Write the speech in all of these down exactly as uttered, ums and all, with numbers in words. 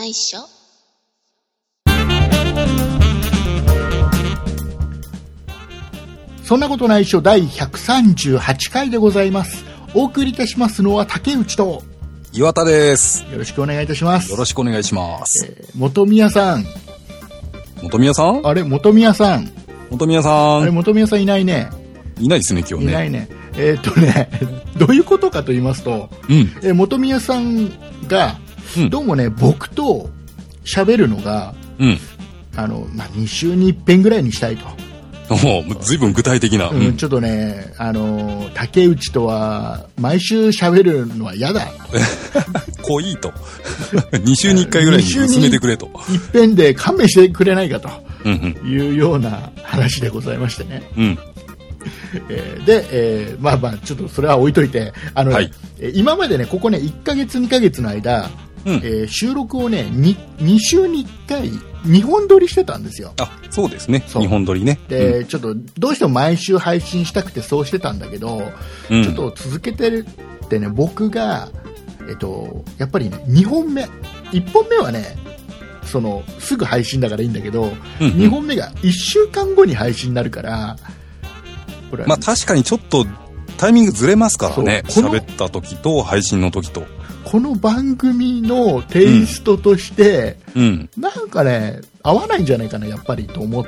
ないっしょ。 そんなことないっしょだいひゃくさんじゅうはちかいでございます。お送りいたしますのは竹内と岩田です。 よろしくお願いいたします。 よろしくお願いします。 えー、元宮さん。 元宮さん？ あれ元宮さん。 元宮さん。 あれ元宮さんいないね。 いないですね今日ね。 いないね。えー、っとねどういうことかと言いますと、 うん、 えー、元宮さんが、うん、どうもね僕と喋るのが、 うん、 あのまあ、にしゅうにいっぺんぐらいにしたいと。 おずいぶん具体的な、 うんうん、ちょっとね、あのー、竹内とは毎週喋るのは嫌だ濃いとに週にいっかいぐらいに進めてくれといっぺんで勘弁してくれないかというような話でございましてね、 うんえー、で、えー、まあまあちょっとそれは置いといてあの、ね、はい、今までねここねいっかげつにかげつの間、うん、えー、収録をね 2, に週にいっかいにほん撮りしてたんですよ。 あ、そうですね。にほん撮りね。 で、 うん、 ちょっとどうしても毎週配信したくてそうしてたんだけど、うん、ちょっと続けてるってね僕がえっとやっぱりねにほんめいっぽんめはねそのすぐ配信だからいいんだけど、うんうん、にほんめがいっしゅうかんごに配信になるから、 これまあ確かにちょっとタイミングずれますからね。喋った時と配信の時と。 この番組のテイストとして、うんうん、なんかね合わないんじゃないかなやっぱりと思って、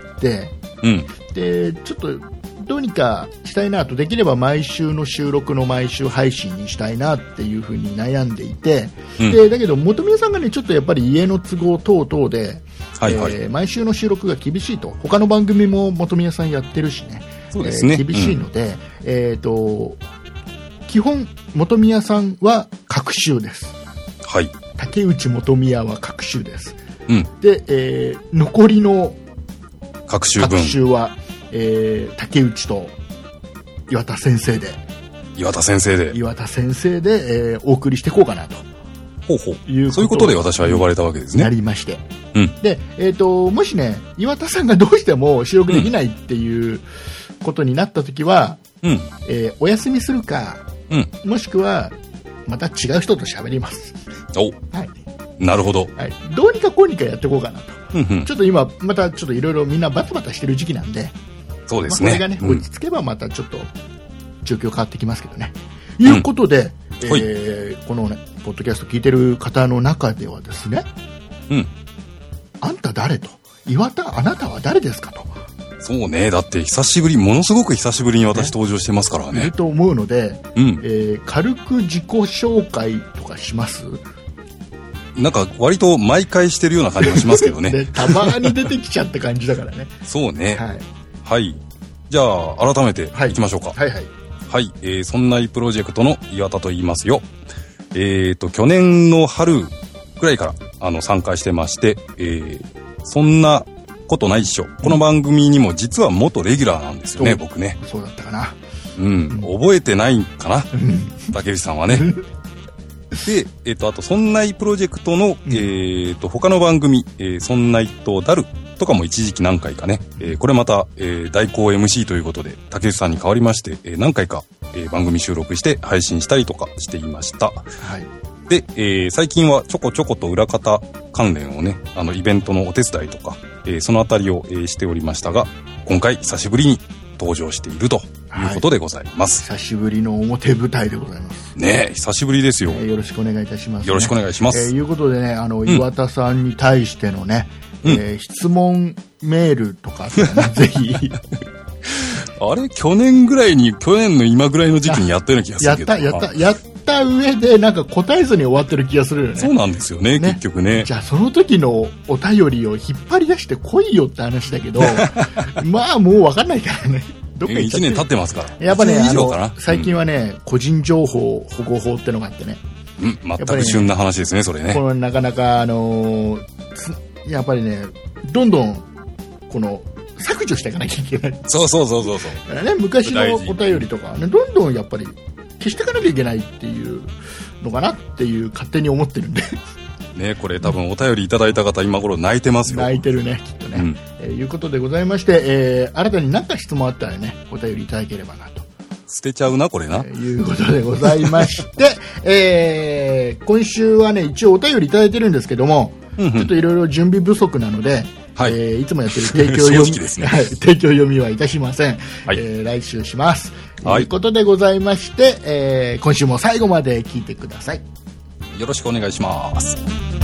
うん、 でちょっとどうにかしたいなと、できれば毎週の収録の毎週配信にしたいなっていうふうに悩んでいて、うん、でだけど本宮さんがねちょっとやっぱり家の都合等々で、 はいはい、 えー、毎週の収録が厳しいと。他の番組も本宮さんやってるしね、 そうですね、 えー、厳しいので、うん、えーと基本本宮さんは隔週です。 はい、 竹内本宮は隔週です、 うん、 で、えー、残りの隔週分隔週は、えー、竹内と岩田先生で岩田先生で岩田先生で、えー、お送りしていこうかなと。 ほうほういうそういうことで私は呼ばれたわけですね。 なりまして、 うん、 で、えーと、もしね岩田さんがどうしても収録できないっていうことになった時は、 うん、 えー、お休みするか、 うん、 もしくはまた違う人と喋ります。 お、はい、なるほど、 はい、どうにかこうにかやっていこうかなと、 うんうん、 ちょっと今またちょっといろいろみんなバタバタしてる時期なんで、 そうですね、 まあ、これがね、うん、落ち着けばまたちょっと状況変わってきますけどね、うん、いうことで、えー、このねポッドキャスト聞いてる方の中ではですね、 うん、 あんた誰と、岩田あなたは誰ですかと。 そうね、だって久しぶり、ものすごく久しぶりに私登場してますからね。 いると思うので、 うん、 えー、軽く自己紹介とかします？ なんか割と毎回してるような感じがしますけどね。 でたまに出てきちゃった感じだからね。 そうね。 はい。 はい。じゃあ改めていきましょうか。 はいはいはい。 はい、えー、そんないプロジェクトの岩田と言いますよ。えーと去年の春くらいからあの参加してまして、えー、そんなことないっしょ。この番組にも実は元レギュラーなんですよね、僕ね。 そうだったかな。 うん、覚えてないかな、竹内さんはね。で、えっと、あと、そんないプロジェクトの、うん、えっと、他の番組、えー、そんないとダルとかも一時期何回かね、えー、これまた、えー、代行 エムシー ということで、竹内さんに代わりまして、えー、何回か、えー、番組収録して配信したりとかしていました。 はい。 で、えー、最近はちょこちょこと裏方関連をね、あの、イベントのお手伝いとか、えー、そのあたりを、えー、しておりましたが、今回久しぶりに登場しているということでございます。 はい、久しぶりの表舞台でございます。 ねえ、久しぶりですよ。 えー、よろしくお願いいたします、ね。 よろしくお願いします。 えー、いうことでね、あの、岩田さんに対してのね、うん、えー、質問メールとか、ね、ぜひ。 あれ去年ぐらいに、去年の今ぐらいの時期にやったような気がするけど。 やった、やった、やった上で、なんか答えずに終わってる気がするよね。 そうなんですよね、ね結局ね。 じゃあ、その時のお便りを引っ張り出して来いよって話だけど、まあ、もう分かんないからね。 どっかいちねん経ってますから。 やっぱね、あの、最近はね、うん、個人情報保護法ってのがあってね。 うん、全く旬な話ですね、それね。 このなかなか、あのー、やっぱりね、どんどん、この、削除していかなきゃいけない。 そうそうそうそうそう。 だからね、昔のお便りとかね、どんどんやっぱり消していかなきゃいけないっていうのかなっていう勝手に思ってるんで。 ね、これ多分お便りいただいた方今頃泣いてますよ。 泣いてるね、きっとね。うん、えー、いうことでございまして、えー、新たに何か質問あったらね、お便りいただければなと。 捨てちゃうな、これな。 えー、いうことでございまして、えー、今週はね、一応お便りいただいてるんですけども、 うんうん、 ちょっといろいろ準備不足なので、 はい、 えー、いつもやってる提供読み、 ですね、 はい、提供読みはいたしません。 はい、 えー、来週します。 はい、 ということでございまして、えー、今週も最後まで聞いてください。 よろしくお願いします。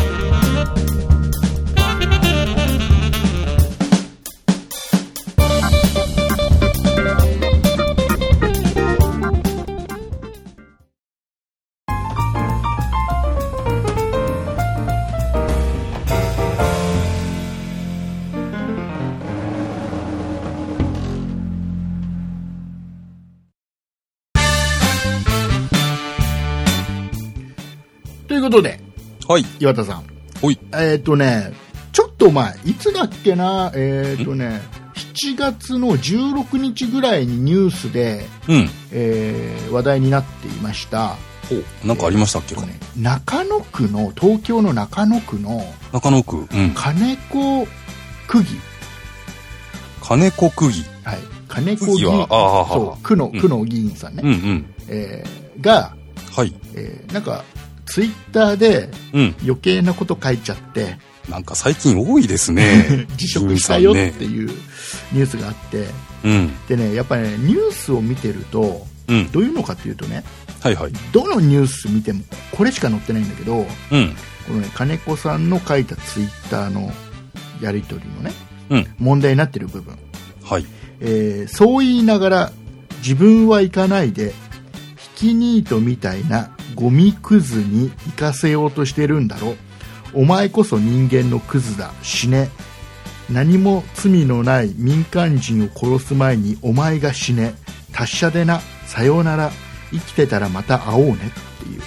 ということで、 はい、 岩田さん、 おい、 えっ、ー、とね、ちょっと前、いつだっけな、えっ、ー、とね、しちがつのじゅうろくにちぐらいにニュースで、 うん、 えー、話題になっていました。 お、なんかありましたっけか、 えーね、中野区の、東京の中野区の、 中野区、うん、 金子区議。 金子区議。 はい。金子議員。 あそう、区の、区の議員さんね。 うんうん、 えー、が、 はい。 えー、なんか、ツイッターで余計なこと書いちゃって、 うん、なんか最近多いですね。 辞職したよっていうニュースがあって、 うん、 でね、やっぱりね、ニュースを見てると、うん、どういうのかっていうとね、 はいはい、 どのニュース見てもこれしか載ってないんだけど、 うん、 このね、金子さんの書いたツイッターのやり取りのね、 うん、 問題になってる部分、 はい、 えー、そう言いながら自分は行かないでひきニートみたいなゴミクズに行かせようとしてるんだろ、お前こそ人間のクズだ、死ね、何も罪のない民間人を殺す前にお前が死ね、達者でな、さようなら、生きてたらまた会おうねっていう。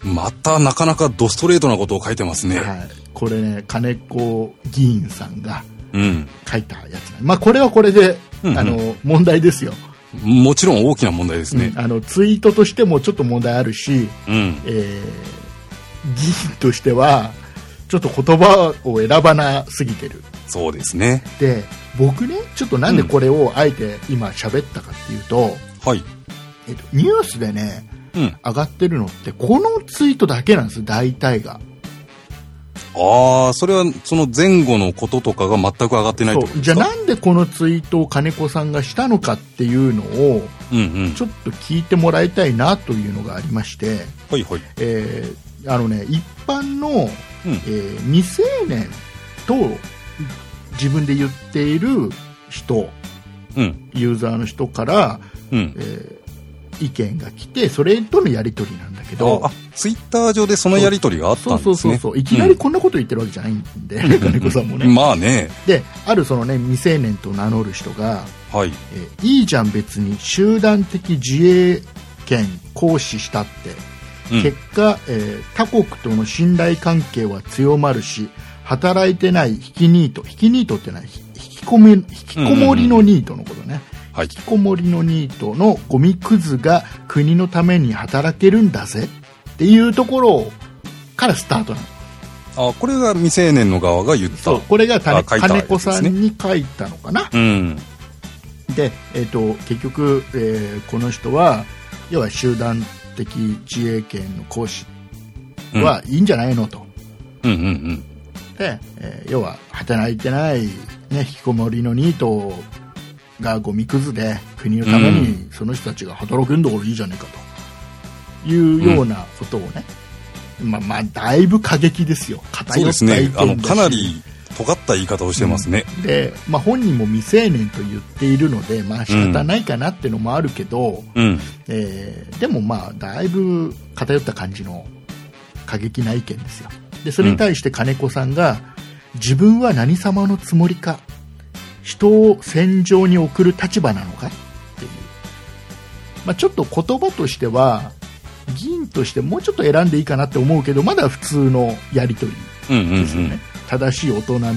またなかなかドストレートなことを書いてますね。 はい、これね、金子議員さんが書いたやつ、ね、 うん、 まあこれはこれで、うんうん、あの問題ですよ。 もちろん大きな問題ですね、 うん、あのツイートとしてもちょっと問題あるし、 うん、 えー、議員としてはちょっと言葉を選ばなすぎてる。 そうですね。 で、僕ね、ちょっとなんでこれをあえて今喋ったかっていうと、 うん、はい、 えっと、ニュースでね、 うん、 上がってるのってこのツイートだけなんです、大体が。 ああ、それはその前後のこととかが全く上がってないってことですか？ じゃあなんでこのツイートを金子さんがしたのかっていうのをちょっと聞いてもらいたいなというのがありまして、 はいはい、 えー、あのね、一般の、うん、えー、未成年と自分で言っている人、 うん、 ユーザーの人から、 うん、 えー、意見が来て、それとのやり取りなんだけど、 ああ、ツイッター上でそのやり取りがあったんですね。 そうそうそうそう、いきなりこんなこと言ってるわけじゃないんで、うん、金子さんもね。 まあね。 で、あるそのね、未成年と名乗る人が、 はい、 えー、いいじゃん別に集団的自衛権行使したって、うん、結果、えー、他国との信頼関係は強まるし、働いてない引きニート、引きニートってのは引きこめ、引きこもりのニートのことね。 はい、 引きこもりのニートのゴミクズが国のために働けるんだぜっていうところからスタートなの。 あ、これが未成年の側が言った。 そう、これが金子さんに書いたのかな。 うん、 で、えーと、結局、えー、この人は要は集団的自衛権の行使はいいんじゃないのと。 うんうんうん、 で、えー、要は働いてない、ね、引きこもりのニートがゴミくずで国のためにその人たちが働くんだからいいじゃねえかというようなことをね、うん、まあまあだいぶ過激ですよ。偏った意見だし、 そうですね、あのかなり尖った言い方をしてますね。 うん、で、まあ、本人も未成年と言っているので、まあ仕方ないかなっていうのもあるけど、 うん、 えー、でもまあだいぶ偏った感じの過激な意見ですよ。でそれに対して金子さんが、うん、自分は何様のつもりか、人を戦場に送る立場なのかっていう、まあ、ちょっと言葉としては議員としてもうちょっと選んでいいかなって思うけど、まだ普通のやり取りですよね、うんうんうん、正しい大人の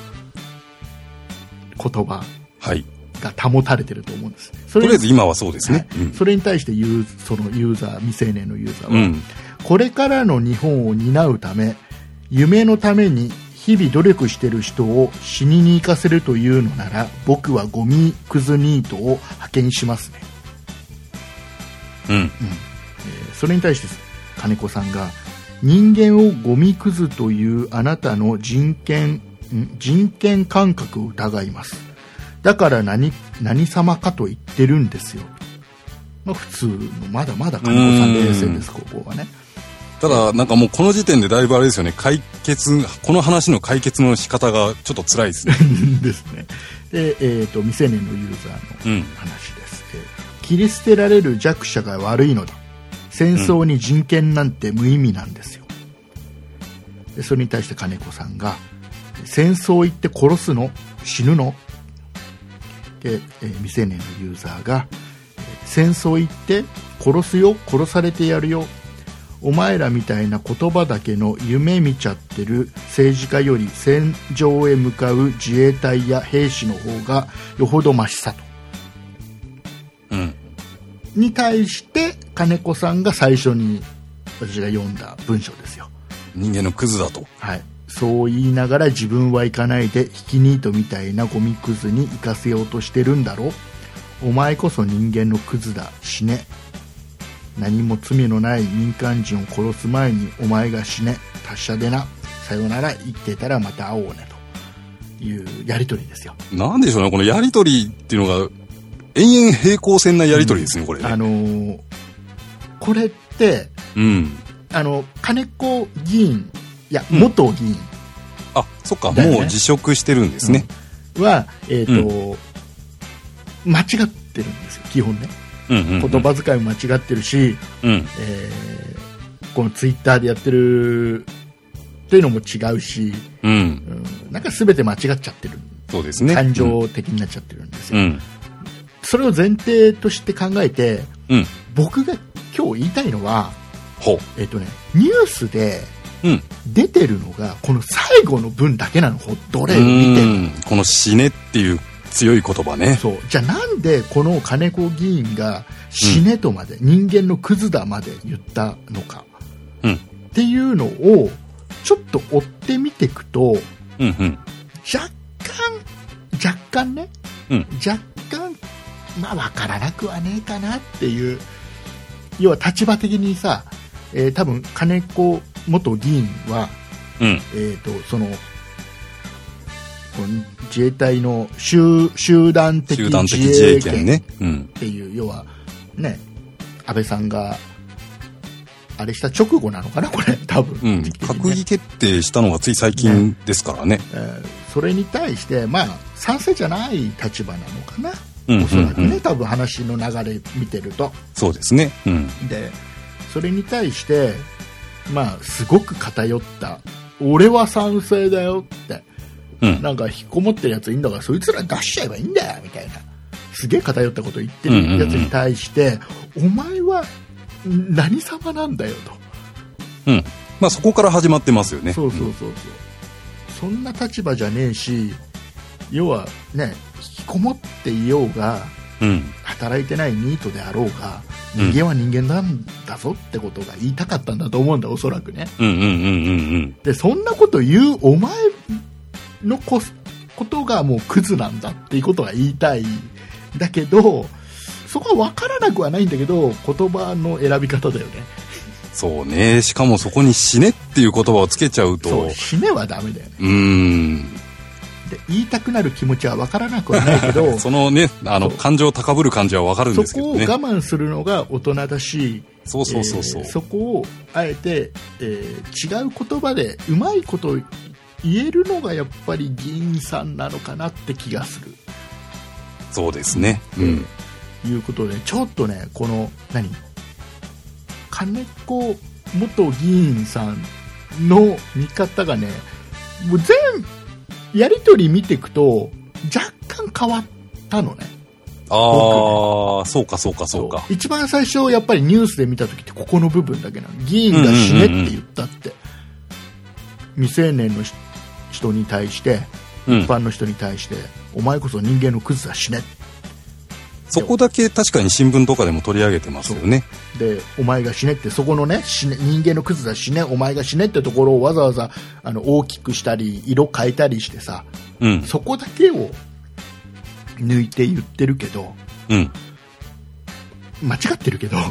言葉が保たれてると思うんです、はい、 とりあえず今はそうですね、 はい、うん、それに対してユーそのユーザー未成年のユーザーは、うん、これからの日本を担うため夢のために日々努力している人を死にに行かせるというのなら、僕はゴミクズニートを派遣しますね、 うんうん、 えー、それに対して金子さんが、 人間をゴミくずというあなたの人権人権感覚を疑います。だから何何様かと言ってるんですよ。まあ、普通のまだまだ金子さん冷静です。ここはね。 ただなんかもうこの時点でだいぶあれですよね、解決この話の解決の仕方がちょっと辛いですね。 ですね。で、えーと、未成年のユーザーの話です、うんえー、切り捨てられる弱者が悪いのだ。戦争に人権なんて無意味なんですよ。でそれに対して金子さんが、戦争行って殺すの？死ぬの？で、えー、未成年のユーザーが、戦争行って殺すよ、殺されてやるよ、お前らみたいな言葉だけの夢見ちゃってる政治家より戦場へ向かう自衛隊や兵士の方がよほどマシさと、 うん、 に対して金子さんが最初に私が読んだ文章ですよ。 人間のクズだと、 はい、そう言いながら自分は行かないでひきニートみたいなゴミくずに行かせようとしてるんだろ。お前こそ人間のクズだ、死ね。何も罪のない民間人を殺す前にお前が死ね、達者でな、さよなら、生きてたらまた会おうねというやり取りですよ。 なんでしょうね、このやり取りっていうのが延々平行線なやり取りですね、うん、これね。 あのー、これって、 うん、 あの金子議員いや元議員、うん、 あ、そっか、ね、もう辞職してるんですね、 うん、は、えーとうん、間違ってるんですよ基本ね、うんうんうん、言葉遣いも間違ってるし、うんえー、このツイッターでやってるっていうのも違うし、うんうん、なんか全て間違っちゃってる。 そうですね、 感情的になっちゃってるんですよ、うん、それを前提として考えて、うん、僕が今日言いたいのはほう、 えーとね、ニュースで出てるのがこの最後の文だけなの。どれを見てもこの死ねっていう強い言葉ね。 そうじゃあなんでこの金子議員が死ねとまで、うん、人間のクズだまで言ったのか、うん、っていうのをちょっと追ってみていくと、うんうん、若干若干ね、うん、若干まあ分からなくはねえかなっていう、要は立場的にさ、えー、多分金子元議員は、うんえー、とその自衛隊の 集, 集団的自衛権っていう、要はね、安倍さんがあれした直後なのかなこれ多分、 うんね、閣議決定したのがつい最近ですからね、 えー、それに対してまあ賛成じゃない立場なのかな、うんうんうん、おそらくね、多分話の流れ見てると。 そうですね、うん、 でそれに対してまあすごく偏った俺は賛成だよって、うん、なんか引きこもってるやついいんだからそいつら出しちゃえばいいんだよみたいなすげえ偏ったこと言ってるやつに対して、うんうんうん、お前は何様なんだよと、 うんまあ、そこから始まってますよね。 そうそうそうそう、うん、そんな立場じゃねえし、要はね引きこもっていようが、うん、働いてないニートであろうが人間は人間なんだぞってことが言いたかったんだと思うんだおそらくね、うんうんうんうんうん、でそんなこと言うお前の こ, ことがもうクズなんだっていうことが言いたいんだけど、そこは分からなくはないんだけど言葉の選び方だよね。 そうね、しかもそこに死ねっていう言葉をつけちゃうと、 そう死ねはダメだよね。 うーんで言いたくなる気持ちは分からなくはないけどそのねあの感情高ぶる感じは分かるんですけどね。 そこを我慢するのが大人だし、 そうそうそうそう、 えー、そこをあえて、えー、違う言葉でうまいこと言えるのがやっぱり議員さんなのかなって気がする。 そうですね、うん、 ということでちょっとねこの何金子元議員さんの見方がねもう全やり取り見ていくと若干変わったのね。 ああ、そうかそうかそうか。 そう一番最初やっぱりニュースで見た時ってここの部分だけなの。議員が死ねって言ったって、うんうんうんうん、未成年の人に対して、うん、一般の人に対してお前こそ人間のクズだ死ね、 そこだけ確かに新聞とかでも取り上げてますよね。 でお前が死ねってそこのね死ね人間のクズだ死ねお前が死ねってところをわざわざあの大きくしたり色変えたりしてさ、うん、そこだけを抜いて言ってるけど、うん、間違ってるけど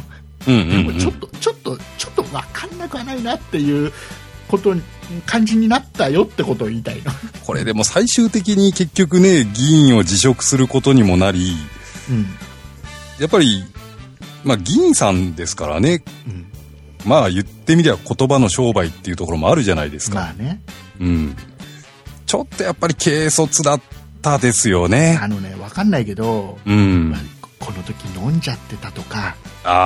うんうんうん、 でもちょっとちょっとちょっと分かんなくはないなっていうこと感じになったよってことを言いたいの。 これでも最終的に結局ね議員を辞職することにもなり、うん、やっぱりまあ議員さんですからね、うん、まあ言ってみりゃ言葉の商売っていうところもあるじゃないですか。 まあね、 うん、ちょっとやっぱり軽率だったですよね。 あのね分かんないけど、うんまあ、この時飲んじゃってたとか、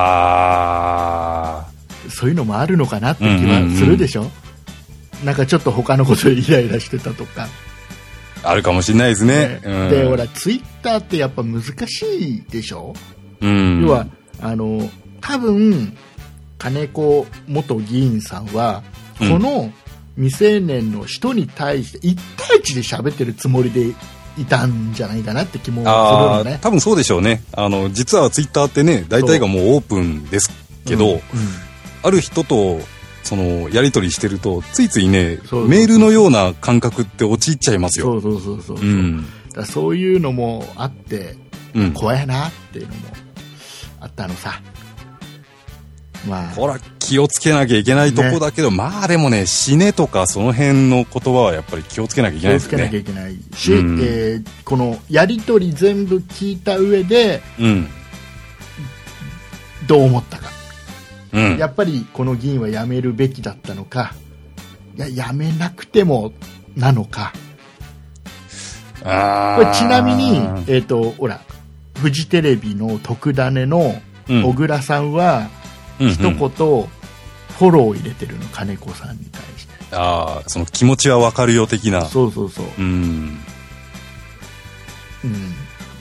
あそういうのもあるのかなって気はするでしょ、うんうんうん、なんかちょっと他のことでイライラしてたとかあるかもしれないですね。 ね、うん、でほらツイッターってやっぱ難しいでしょ、 うん、 要はあの多分金子元議員さんはこの未成年の人に対していち対いちで喋ってるつもりでいたんじゃないかなって気もするのね。 多分そうでしょうね。あの実はツイッターってね大体がもうオープンですけど、うんうん、ある人とそのやり取りしてるとついついねそうそうそうメールのような感覚って陥っちゃいますよ。 そうそうそうそう、うん、だそういうのもあって、うん、怖いなっていうのもあったのさ。まあ、 ほら気をつけなきゃいけないとこだけど、ね、まあでもね死ねとかその辺の言葉はやっぱり気をつけなきゃいけないですね。 気をつけなきゃいけないし、うん、えー、このやり取り全部聞いた上で、うん、どう思ったか、うん、やっぱりこの議員は辞めるべきだったのか、いや辞めなくてもなのか。 あこれちなみに、えーと、ほらフジテレビの特ダネの小倉さんは、うん、一言フォローを入れてるの、金子さんに対して。 ああ、その気持ちは分かるよ的な。 そうそうそう。 うん。 うん。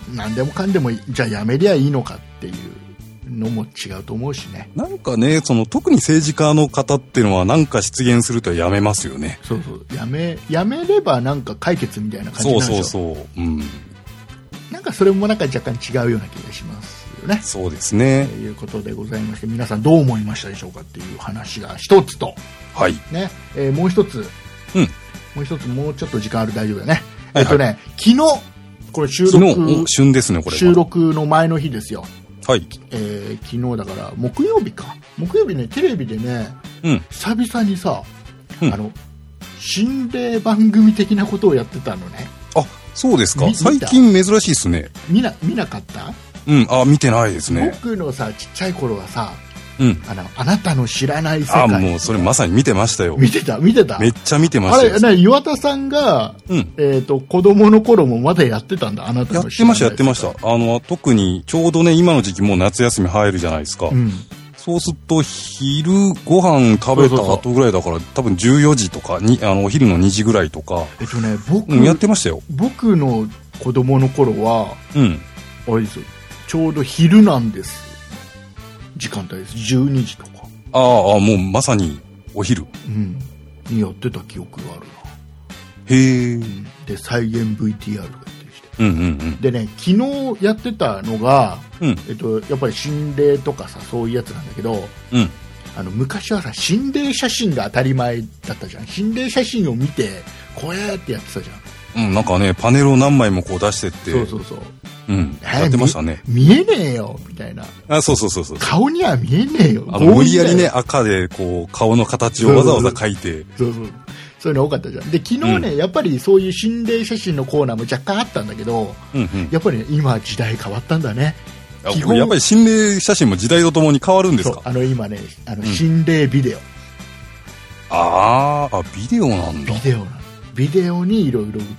何でもかんでもじゃあやめりゃいいのかっていうのも違うと思うしね。 なんかね、その特に政治家の方っていうのはなんか失言するとやめますよね。 そうそう。やめやめればなんか解決みたいな感じなんでしょ。 そうそうそう。うん。 なんかそれもなんか若干違うような気がしますよね。 そうですね。 ということでございまして、皆さんどう思いましたでしょうかっていう話が一つと、 はい。 ね、えー、もう一つ、 うん、 もう一つもうちょっと時間ある大丈夫だね。はいはい、えっとね、昨日これ収録昨日旬ですねこれは。 収録の前の日ですよ。 はい。 えー、昨日だから木曜日か。木曜日ねテレビでね、 うん、 久々にさ、うん、あの心霊番組的なことをやってたのね。 あ、そうですか。最近珍しいですね。 見な見なかった？ うん、あ、見てないですね。 僕のさちっちゃい頃はさ、 うん、 あのあなたの知らない世界。 あ、もうそれまさに見てましたよ。 見てた見てた。 めっちゃ見てましたよ。 あれ、岩田さんが、うん、えっと子供の頃もまだやってたんだ。あなたの知らない世界。 やってましたやってました。あの特にちょうどね今の時期もう夏休み入るじゃないですか。うん、そうすると昼ご飯食べた後ぐらいだから多分じゅうよじとかにあのお昼のにじぐらいとか。 えっとね僕、 うん、やってましたよ。 僕の子供の頃は、 うん、 あれですよ。ちょうど昼なんです。時間帯です。じゅうにじとか。 ああ、もうまさにお昼。 うん。にやってた記憶があるな。 へえ、うん。 で、再現 ブイティーアール がやってきて。 うんうんうん。 でね、昨日やってたのが、 うん、 えっと、やっぱり心霊とかさ、そういうやつなんだけど、 うん。 あの、昔はさ、心霊写真が当たり前だったじゃん。心霊写真を見て、怖えってやってたじゃん。 うん、なんかねパネルを何枚もこう出してって。 そうそうそう。 うん、やってましたね。 見えねえよみたいな。 あ、そうそうそうそう。 顔には見えねえよ。 あの無理やりね赤でこう顔の形をわざわざ描いて。 そうそう。そういうの多かったじゃん。で昨日ね、うん、やっぱりそういう心霊写真のコーナーも若干あったんだけど、 うんうん、 やっぱり、ね、今時代変わったんだね。 基本やっぱり心霊写真も時代とともに変わるんですか。 あの今ねあの心霊ビデオ。うん、 ああビデオなんだ。 ビデオなの。ビデオにいろいろ映って。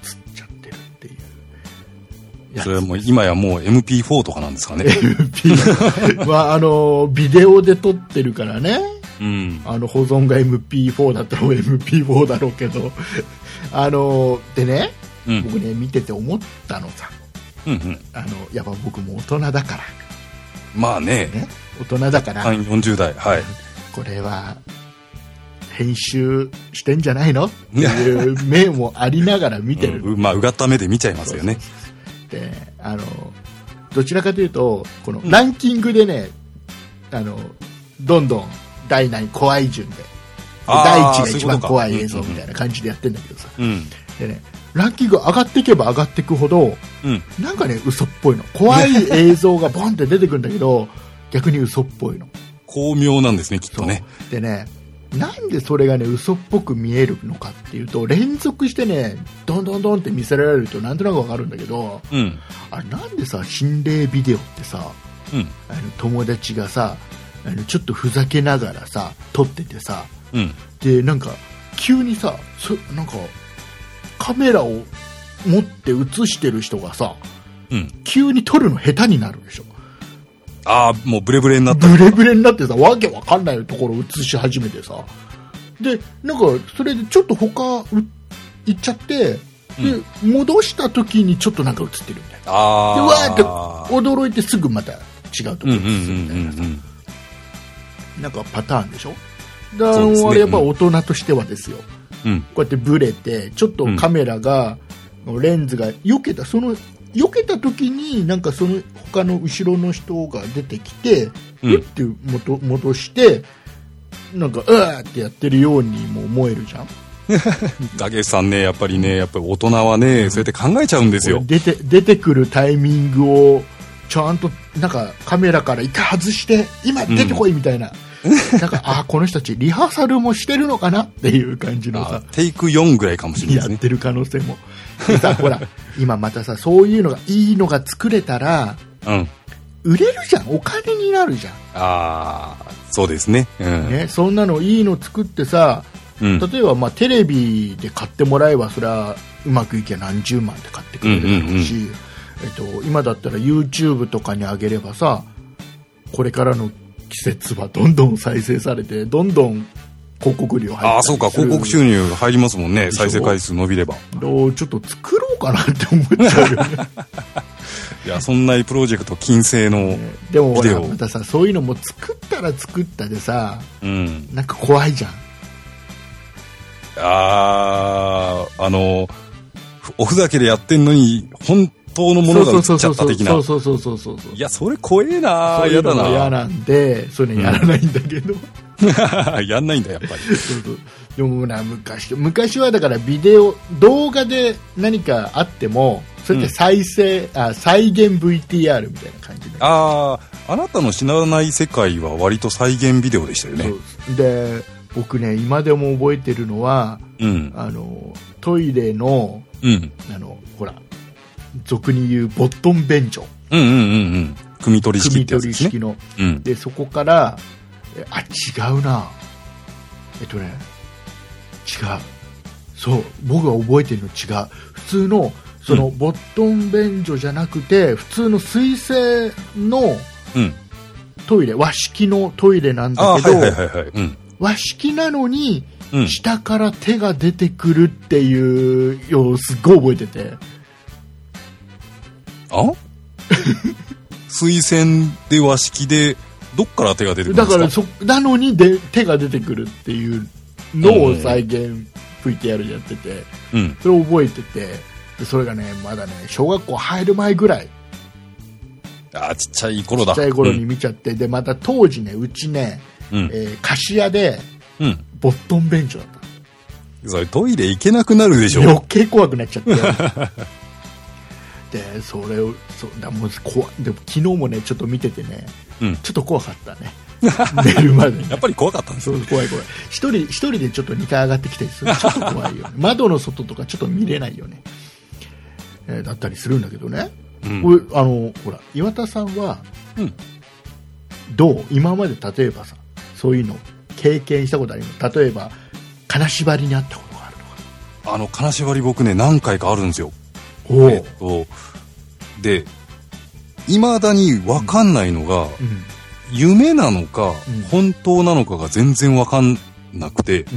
それはもう今やもう エムピーフォー とかなんですかね。 エムピー まああのビデオで撮ってるからね、 うん、 あの保存が エムピーフォー だったら エムピーフォー だろうけどあのでね、うん、僕ね見てて思ったのさ、 うんうん、 あのやっぱ僕も大人だからまあ ね, ね大人だからよんじゅう代、はい、 これは編集してんじゃないのっていう目もありながら見てる、 うん、まあうがった目で見ちゃいますよね。そうそうそうであのどちらかというとこのランキングでね、うん、あのどんどんだい何怖い順でだいいちが一番怖い映像みたいな感じでやってんだけどさ、 うん、 でねランキング上がっていけば上がっていくほど、 うん、 なんかね嘘っぽいの。怖い映像がボンって出てくるんだけど逆に嘘っぽいの。 巧妙なんですね、きっとね。 でね、なんでそれがね嘘っぽく見えるのかっていうと、連続してねドンドンドンって見せられるとなんとなくわかるんだけど、 うん、 あれなんでさ心霊ビデオってさ、 うん、 あの友達がさあのちょっとふざけながらさ撮っててさ、 うん、 でなんか急にさそなんかカメラを持って映してる人がさ、 うん、 急に撮るの下手になるでしょ。 ああ、もうブレブレになった。 ブレブレになってさ、わけわかんないところを映し始めてさ。で、なんか、それでちょっと他、行っちゃって、 うん、 で、戻した時にちょっとなんか映ってるみたいな。 あで、わーって驚いてすぐまた違うところに映すみたいなさ。なんかパターンでしょ。だから、ね、あれやっぱ大人としてはですよ。うん、こうやってブレて、ちょっとカメラが、うん、レンズが避けた、その、避けた時になんかその他の後ろの人が出てきて、うん、って戻戻してなんかうわーってやってるようにも思えるじゃん。 竹内さんね、やっぱりね、やっぱり大人はね、うん、そうやって考えちゃうんですよ。 出て出てくるタイミングをちゃんとなんかカメラから一回外して今出てこいみたいな。うん、なんかあこの人たちリハーサルもしてるのかなっていう感じのさ、 テイクよんぐらいかもしれないですね。 やってる可能性も。でさほら今またさそういうのがいいのが作れたら、 うん、 売れるじゃん、お金になるじゃん。 ああそうですね、うん、 ね、そんなのいいの作ってさ、うん、例えばまあテレビで買ってもらえばそれはうまくいけば何十万で買ってくれるだろうし、うんうんうん、えっと、今だったら YouTube とかに上げればさこれからの季節はどんどん再生されてどんどん広告料入って。 ああそうか、広告収入が入りますもんね、再生回数伸びれば。 ちょっと作ろうかなって思っちゃうよね。 いやそんなプロジェクト金星のビデオ、ね、 でもほらまたさそういうのも作ったら作ったでさ、うん、なんか怖いじゃん。 あああのおふざけでやってんのに本当のものが映っちゃった的な。 そうそうそうそうそうそう。 いやそれ怖えな。 そういうのが嫌なんでそういうのやらないんだけど、 うん、やんないんだやっぱり。 そうそう。でもな昔昔はだからビデオ動画で何かあってもそれって再生、うん、あ再現 ブイティーアール みたいな感じで。 あああなたの知らない世界は割と再現ビデオでしたよね。 そうで僕ね今でも覚えてるのは、うん、あのトイレの、うん、あのほら俗に言うボットン便所、 うんうんうんうん、汲み取り式ってやつですね。 汲み取り式の、うん、でそこからあ違うなえっとね違うそう僕が覚えてるの違う普通のその、うん、ボットン便所じゃなくて普通の水性のトイレ、うん、和式のトイレなんだけど、はいはいはいはい、うん、和式なのに、うん、下から手が出てくるっていうようすっごい覚えてて。 あ水栓で和式でどっから手が出てくるんですか。 だからそなのにで手が出てくるっていうのを再現 ブイティーアール でやってて、うん、それを覚えててでそれがねまだね小学校入る前ぐらい。 あちっちゃい頃だ。 ちっちゃい頃に見ちゃって、うん、でまた当時ねうちね、うんえー、貸し屋で、うん、ボットン便所だった。 それトイレ行けなくなるでしょ。 余計怖くなっちゃってでそれをそうだもう怖でも昨日もねちょっと見ててね、うん、ちょっと怖かったね寝るまで、ね、 やっぱり怖かったんですよ。 怖い怖い。一人一人でちょっとにかい上がってきたりするちょっと怖いよね窓の外とかちょっと見れないよね、えー、だったりするんだけどね、うん、これあのほら岩田さんは、うん、どう今まで例えばさそういうの経験したことあるの。例えば金縛りにあったことがあるとか。 あの金縛り僕ね何回かあるんですよ。えっとで未だに分かんないのが、うんうん、夢なのか、うん、本当なのかが全然分かんなくて、うん、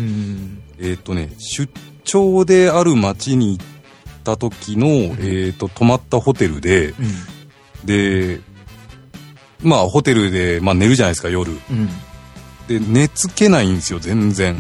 えっとね出張である町に行った時の、うんえっと泊まったホテルで、うん、でまあホテルで、まあ、寝るじゃないですか夜、うん、で寝つけないんですよ全然、うん、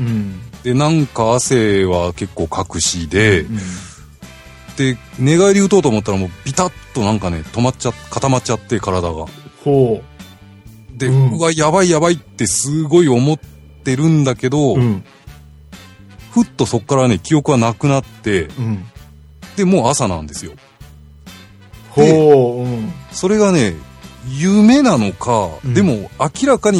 でなんか汗は結構かくしで、うんで寝返り打とうと思ったらもうビタッとなんかね止まっちゃ固まっちゃって体がほうで、うん、うわやばいやばいってすごい思ってるんだけど、うん、ふっとそっからね記憶はなくなって、うん、でもう朝なんですよ。 ほう、うん、 それがね夢なのか、うん、でも明らかに、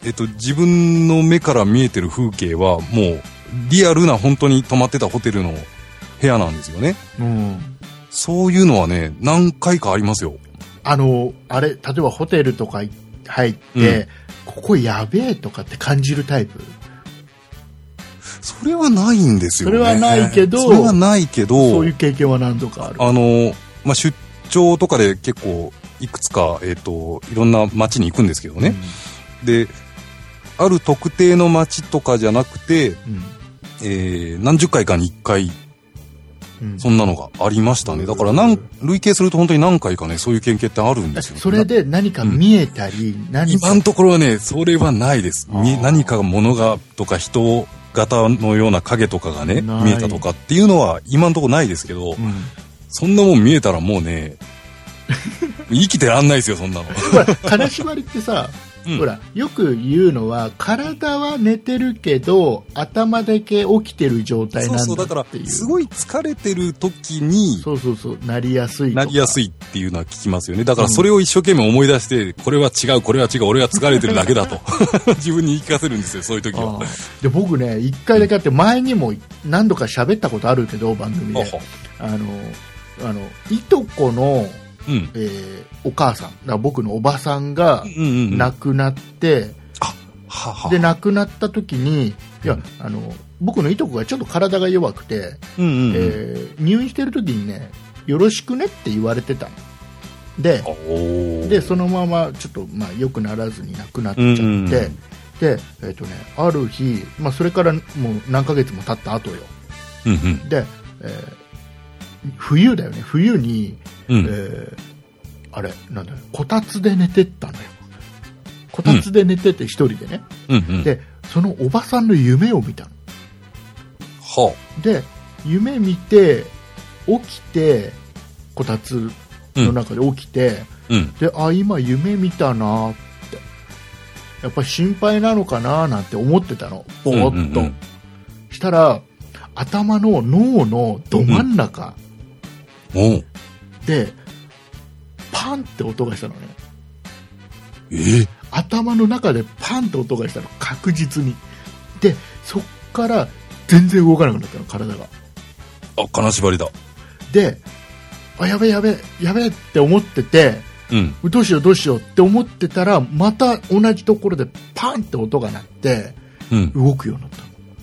えっと、自分の目から見えてる風景は、もう、リアルな本当に泊まってたホテルの部屋なんですよね。 うん。 そういうのはね、何回かありますよ。 あの、あれ、例えばホテルとか入って、うん、ここやべえとかって感じるタイプ？ それはないんですよね。 それはないけど、 それはないけど、 そういう経験は何度かある。 あの、まあ、出張とかで結構、いくつか、えっと、いろんな街に行くんですけどね。うん、で、ある特定の街とかじゃなくて、うん、えー、何十回かにいっかい、うん、そんなのがありましたね。だから何、累計すると本当に何回かね、そういう経験ってあるんですよ。 それで何か見えたり、うん、何か今のところはね、それはないです。何か物がとか人型のような影とかがね、見えたとかっていうのは今のところないですけど、うん、そんなもん見えたらもうね、生きてらんないですよ、そんなの。 ほら、金縛りってさ、うん、ほらよく言うのは体は寝てるけど頭だけ起きてる状態なんだっていう。そうそう、だからすごい疲れてる時にそうそうそうなりやすいとかなりやすいっていうのは聞きますよね。だからそれを一生懸命思い出して、うん、これは違うこれは違う俺は疲れてるだけだと自分に言い聞かせるんですよ、そういう時は。 で僕ね一回だけあって前にも何度か喋ったことあるけど番組で、あのあのいとこのうん、えー、お母さんだから僕のおばさんが亡くなって、うんうんうん、ははで亡くなった時にいや、うん、あの僕のいとこがちょっと体が弱くて、うんうんうんえー、入院してる時にねよろしくねって言われてたので、でそのままちょっと、まあ、良くならずに亡くなっちゃって、うんうん、で、えーとね、ある日、まあ、それからもう何ヶ月も経った後よ、うんうん、で、えー冬だよね冬に、うんえー、あれなんだこたつで寝てったのよ。こたつで寝てて一人でね、うんうんうん、でそのおばさんの夢を見たの、はあ、で夢見て起きてこたつの中で起きて、うん、であ今夢見たなってやっぱり心配なのかななんて思ってたのぼーっと、うんうんうん、したら頭の脳のど真ん中、うんでパンって音がしたのね。えー、頭の中でパンって音がしたの確実に。でそっから全然動かなくなったの体が。 あ金縛りだ。 であやべやべやべって思ってて、うん、どうしようどうしようって思ってたらまた同じところでパンって音が鳴って、うん、動くようになった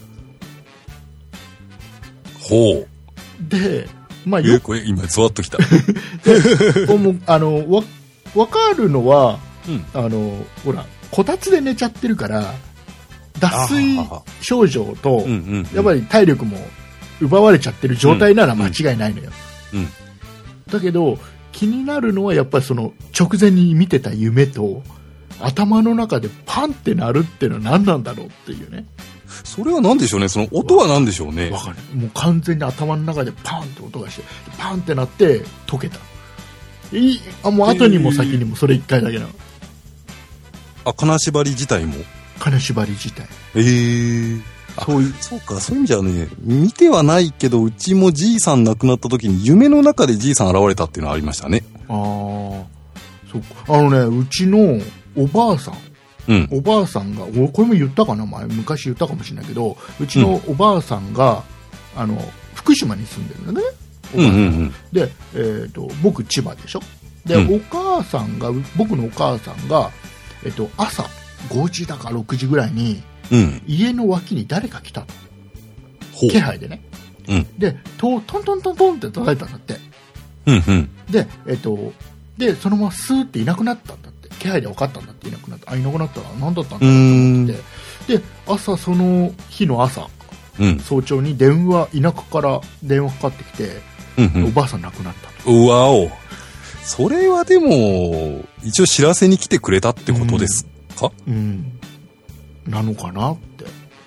の。ほうでまあ、 よこれ今ゾワッときたもうあのわ分かるのは、うん、あのほらこたつで寝ちゃってるから脱水症状と、やっぱり体力も奪われちゃってる状態なら間違いないのよ、うんうんうん、だけど気になるのはやっぱりその直前に見てた夢と頭の中でパンって鳴るっていうのは何なんだろうっていうね。 それは何でしょうね。その音は何でしょうね。 わかる。もう完全に頭の中でパンって音がしてパンってなって溶けた。いあもう後にも先にもそれいっかいだけなの。 あ金縛り自体も金縛り自体。 えー、そういうそうかそういう意味じゃね見てはないけどうちもじいさん亡くなった時に夢の中でじいさん現れたっていうのはありましたね。ああそうか。あのねうちのおばあさんうん、おばあさんがこれも言ったかな前昔言ったかもしれないけどうちのおばあさんが、うん、あの福島に住んでるんだね、うんうんうん、で、えーと、僕千葉でしょで、うん、お母さんが僕のお母さんが、えーと、朝ごじだかろくじぐらいに、うん、家の脇に誰か来たの気配でね、うん、でトントントントントンって叩いたんだって、うんうん、で、えーと、でそのままスーっていなくなったんだ気配で分かったんだっていなくなったあいなくなったら何だったんだろうと思ってで朝その日の朝、うん、早朝に電話田舎から電話かかってきて、うんうん、おばあさん亡くなったと。 うわおそれはでも一応知らせに来てくれたってことですか、うんうん、なのかなって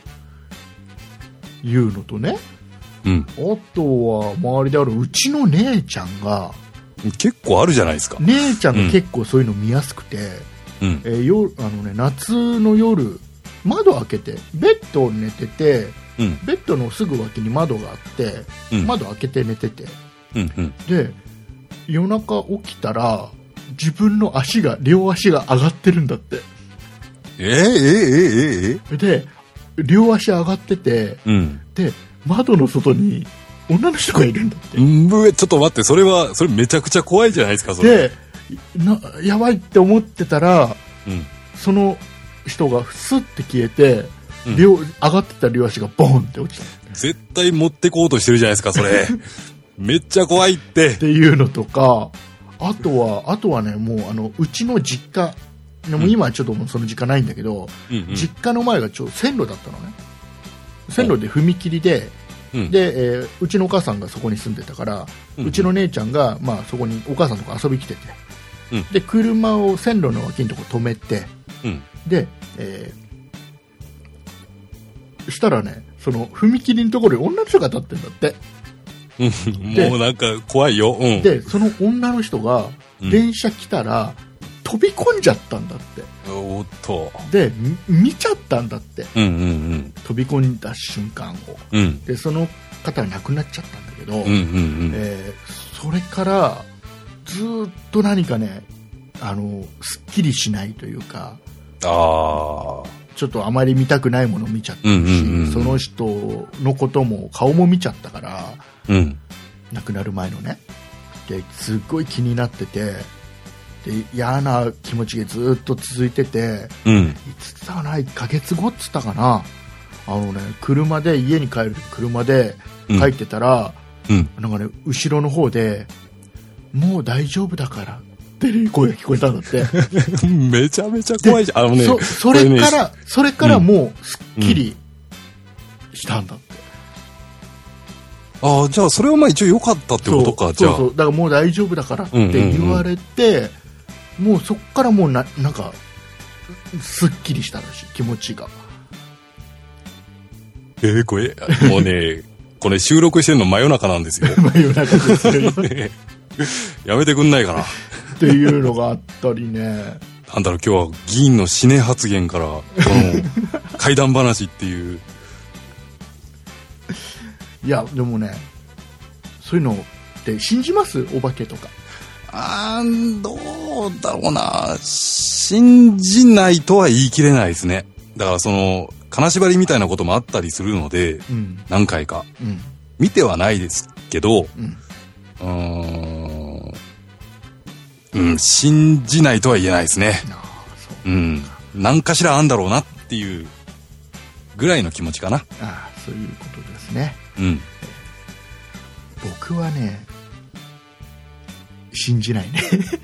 いうのとね、うん、あとは周りであるうちの姉ちゃんが結構あるじゃないですか。 姉ちゃんが結構そういうの見やすくて、うんえー、よあのね、夏の夜窓開けてベッドに寝てて、うん、ベッドのすぐ脇に窓があって、うん、窓開けて寝てて、うんうん、で夜中起きたら自分の足が両足が上がってるんだって。 えー、えー、えー、えー、 で両足上がってて、 うん、 で窓の外に女の人がいるんだって。 うん、ちょっと待って、それはそれめちゃくちゃ怖いじゃないですか。それでなやばいって思ってたら、 うん、 その人がスッて消えて、 うん、 両上がってた両足がボンって落ちた。 絶対持ってこうとしてるじゃないですかそれめっちゃ怖いってっていうのとか、あとはあとはね、もうあのうちの実家でも今はちょっともうその実家ないんだけど、 うんうん、 実家の前がちょ線路だったのね。線路で踏切で、うん、で、えー、うちのお母さんがそこに住んでたから、うん、うちの姉ちゃんが、まあ、そこにお母さんとか遊び来てて、うん、で車を線路の脇のとこ止めて、うん、で、えー、したらね、その踏切のところに女の人が立ってるんだって。 もうなんか怖いよ、うん、 でその女の人が電車来たら、うん、飛び込んじゃったんだって。 おっと。 で見ちゃったんだって、 うんうんうん、 飛び込んだ瞬間を、うん、でその方は亡くなっちゃったんだけど、うんうんうん、えー、それからずっと何かね、あのすっきりしないというか、 あちょっとあまり見たくないものを見ちゃったし、うんうんうん、その人のことも顔も見ちゃったから、うん、亡くなる前のね、ですっごい気になってて、で嫌な気持ちがずっと続いてて、うん、いつだかな、いっかげつごっつったかな、あのね、車で家に帰る車で帰ってたら、うんうん、なんかね、後ろの方でもう大丈夫だからって声が聞こえたんだってめちゃめちゃ怖いじゃん。あのね、 そ, それから、ね、それからもうすっきりしたんだって、 うん、ああ、じゃあそれはまあ一応良かったってことか。じゃあそうそう、だからもう大丈夫だからって言われて、うんうんうん、もうそっからもう な, なんかすっきりしたらしい、気持ちが。 えー、これもうねこれ収録してるの真夜中なんですよ真夜中ですよやめてくんないかなっていうのがあったりね。 なんだろう、今日は議員の死ね発言からこの怪談話っていういやでもね、そういうのって信じます？お化けとか。 あー、どうだろうな、信じないとは言い切れないですね。だからその金縛りみたいなこともあったりするので、うん、何回か、うん、見てはないですけど、うん、うーん、うん、信じないとは言えないですね。うん、何かしらあんだろうなっていうぐらいの気持ちかな。 ああ、そういうことですね。 うん、 僕はね、信じないね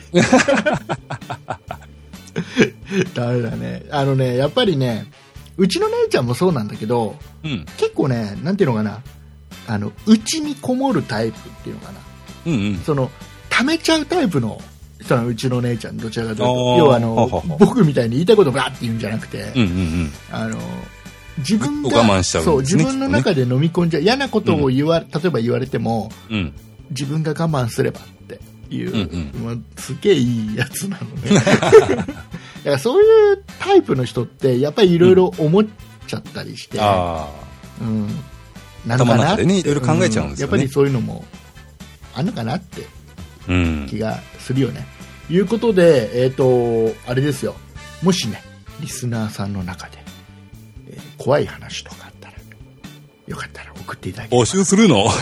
ダメだね。あのね、やっぱりね、うちの姉ちゃんもそうなんだけど、うん、結構ね、なんていうのかな、あのうちにこもるタイプっていうのかな、うんうん、その溜めちゃうタイプの人はうちの姉ちゃん、どちらかというと、要はあのははは僕みたいに言いたいことバーって言うんじゃなくて、うんうんうん、あの自分が我慢しちゃうんですね、そう、自分の中で飲み込んじゃう、嫌なことを言わ、うん、例えば言われても、うん、自分が我慢すればっていう、うんうん、まあ、すげえいいやつなのねだからそういうタイプの人ってやっぱりいろいろ思っちゃったりして、うん、あ、うん、なのかなって、頭の中でね、いろいろ考えちゃうんですよね、うん、やっぱりそういうのもあんのかなって気がするよね、うん、いうことで、えーと、あれですよ、もしね、リスナーさんの中で、えー、怖い話とかあったらよかったら送っていただければ。 募集するの、はい、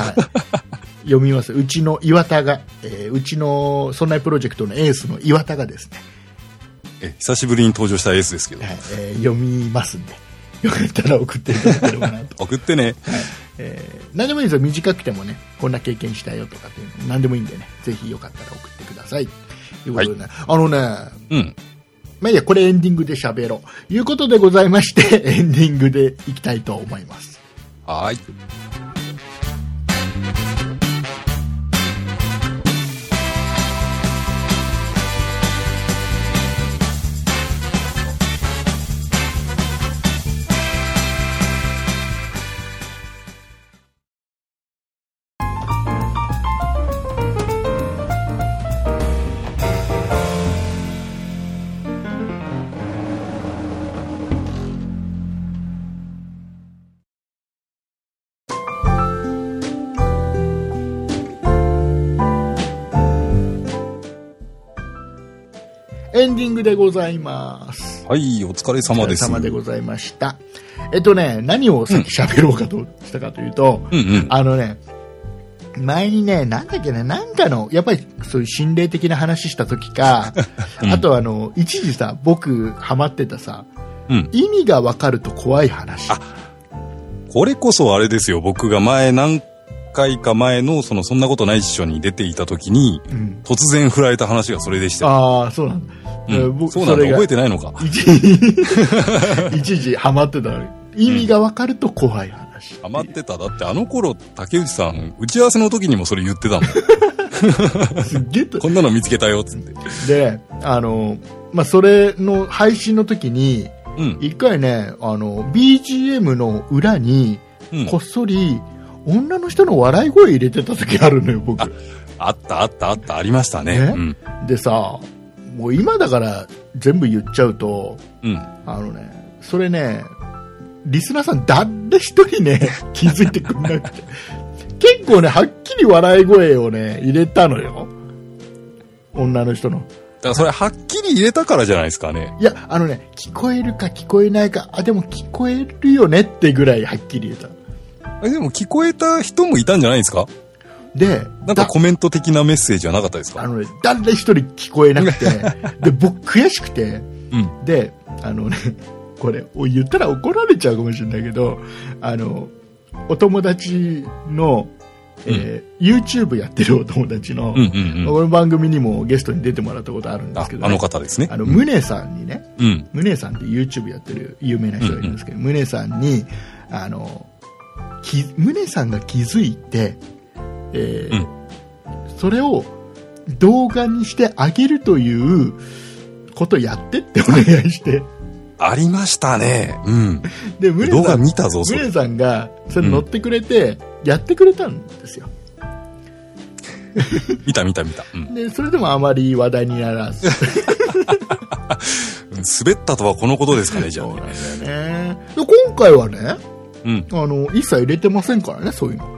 読みます。うちの岩田が、えー、うちのそんなプロジェクトのエースの岩田がですね、 え久しぶりに登場したエースですけど、 はい、えー、読みますんで、よかったら送っていただければなと送ってね、はい、 えー、何でもいいですよ、短くてもね、こんな経験したよとかっていうの何でもいいんでね、ぜひよかったら送ってくださいということでね、はい、あのね、うん、まあいいや、これエンディングで喋ろうということでございましてエンディングでいきたいと思います。 はい。 エンディングでございます。 はい、お疲れ様です。 お疲れ様でございました。えっとね、何をさっき喋ろうかとしたかというと、うんうん、あのね、前にね、なんだっけね、なんかの、やっぱりそういう心霊的な話した時か、うん、あとあの、一時さ、僕ハマってたさ、うん、意味がわかると怖い話。あ、 これこそあれですよ、僕が前何回か前の、その、そんなことないっしょに出ていた時に、うん、突然振られた話がそれでしたよ。 ああ、そうなんだ。 うん、僕そうなんだ、覚えてないのか。 一時ハマってたのに、意味がわかると怖い話。 ハマってた。だってあの頃、竹内さん、打ち合わせの時にもそれ言ってたもん。すっげえこんなの見つけたよ、つって。 で、あの、まあ、それの配信の時に、うん、一回ね、あの、ビージーエム の裏に、こっそり、女の人の笑い声入れてた時あるのよ、僕。 あ、あったあったあった、ありましたね。ね、うん、 でさ、もう今だから全部言っちゃうと、うん、あのね、それね、リスナーさん誰一人ね、気づいてくんなくて。結構ね、はっきり笑い声をね、入れたのよ。女の人の。 だからそれはっきり入れたからじゃないですかね。 いや、あのね、聞こえるか聞こえないか、あ、でも聞こえるよねってぐらいはっきり言えた。え、でも聞こえた人もいたんじゃないですか？ で、 なんかコメント的なメッセージはなかったですか？ あのね、誰一人聞こえなくて、で、僕悔しくて、うん、で、あのね、これ言ったら怒られちゃうかもしれないけど、あのお友達の、えーうん、YouTube やってるお友達の、うんうんうん、この番組にもゲストに出てもらったことあるんですけど、 ね、あ, あの方ですね。 あの、ムネさんにね、うん、ムネさんって YouTube やってる有名な人がいるんですけど、ムネさんにあのムネさんが気づいて、えーうん、それを動画にしてあげるということをやってってお願いしてありましたね。うん。で、ムネさん、動画見たぞ、それ。 ムネさんが、それ乗ってくれて、やってくれたんですよ。 うん、見た見た見た。 うん、で、それでもあまり話題にならず。 滑ったとはこのことですかね、じゃあ。 そうなんだよね。で、今回はね、うん、あの、一切入れてませんからね、そういうの。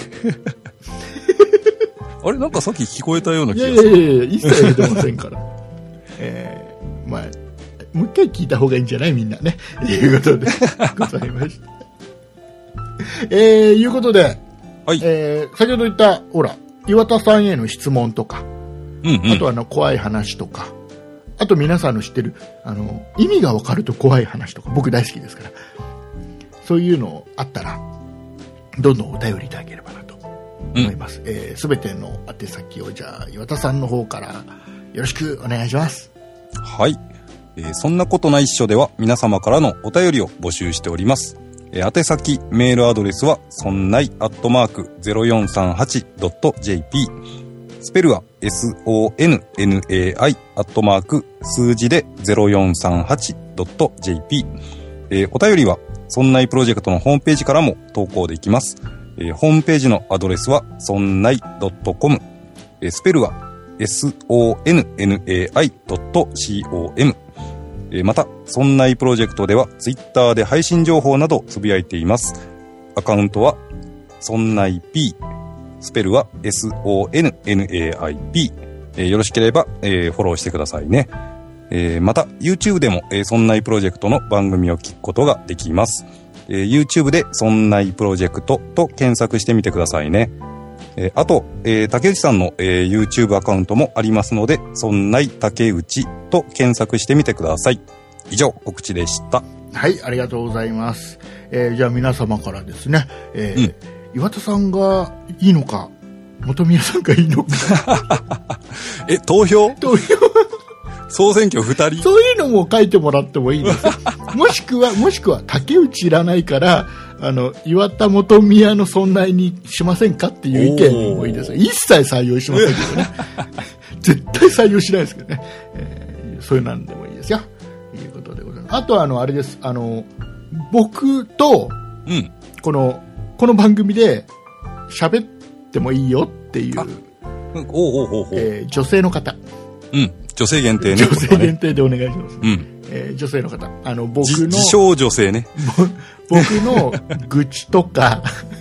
あれなんかさっき聞こえたような気がする。 いやいやいや、一切入れてませんから。えー、まあ、もう一回聞いた方がいいんじゃないみんなね。いうことでございました。えー、いうことで、はい、えー、先ほど言った、ほら、岩田さんへの質問とか、うんうん、あとはあの怖い話とか、あと皆さんの知ってる、あの、意味がわかると怖い話とか、僕大好きですから、そういうのあったら、どんどんお便りいただければなと思います。すべ、うん、えー、ての宛先を、じゃあ、岩田さんの方からよろしくお願いします。 はい。えー、そんなことないっしょでは皆様からのお便りを募集しております。えー、宛先メールアドレスはそんないアットマーク ゼロよんさんはちドットジェーピー、 スペルは エスオーエヌエヌエーアイ アットマーク数字で ゼロよんさんはちドットジェーピー、えー、お便りはそんないプロジェクトのホームページからも投稿できます。えー、ホームページのアドレスはそんない .com、えー、スペルは エスオーエヌエヌエーアイ ドットコム、また、そんないプロジェクトではツイッターで配信情報などつぶやいています。アカウントはそんない P、スペルは エスオーエヌエヌエーアイピー、えー、よろしければ、えー、フォローしてくださいね。えー、また YouTube でも、えー、そんないプロジェクトの番組を聞くことができます。えー、YouTube でそんないプロジェクトと検索してみてくださいね。えー、あと、えー、竹内さんの、えー、YouTube アカウントもありますので、そんない竹内と検索してみてください。以上、告知でした。 はい、ありがとうございます。えー、じゃあ皆様からですね、えーうん、岩田さんがいいのか、本宮さんがいいのか。 え、投票投票総選挙ふたりそういうのも書いてもらってもいいですよ。もしくは、もしくは、竹内いらないから、あの、岩田元宮の存在にしませんかっていう意見もいいですよ。一切採用しませんけどね。絶対採用しないですけどね。えー、そういうなんでもいいですよ。ということでございます。あとは、あの、あれです。あの、僕と、うん、この、この番組で喋ってもいいよっていう、 うん、おうおうおうおう、 えー、女性の方。 うん。女性限定ね。 女性限定でお願いします。うん。えー、女性の方。あの、僕の。 自称女性ね。 僕の愚痴とか、うん、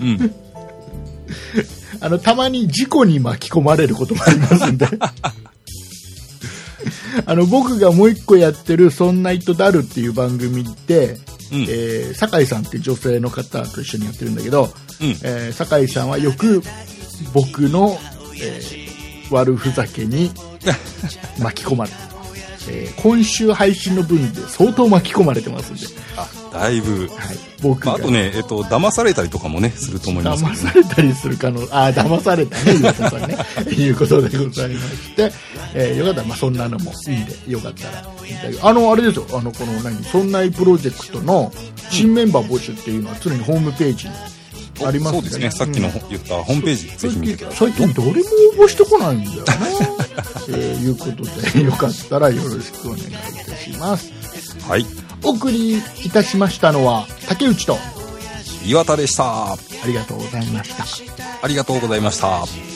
あの、たまに事故に巻き込まれることもありますんで。 あの僕がもう一個やってる「そんな糸だる」っていう番組で、うん、えー、酒井さんって女性の方と一緒にやってるんだけど、うん、えー、酒井さんはよく僕の、えー、悪ふざけに巻き込まれてます、えー、今週配信の分で相当巻き込まれてますんで、 あ、だいぶ、 はい、僕が、 まあ、あとね、えっと、騙されたりとかもねすると思いますけど、ね、 騙されたりする可能、あ、騙されたね、岩田さんねいうことでございまして、えー、よかったら、まあ、そんなのもいいんで、よかったらあのあれですよ、あのこの何そんないプロジェクトの新メンバー募集っていうのは常にホームページにありますね。 そうですね、さっきの言ったホームページ、うん、ぜひ見てください。 最近どれも応募してこないんだよなえー、いうことでよかったらよろしくお願いいたします。 はい、 お送りいたしましたのは竹内と岩田でした。 ありがとうございました。 ありがとうございました。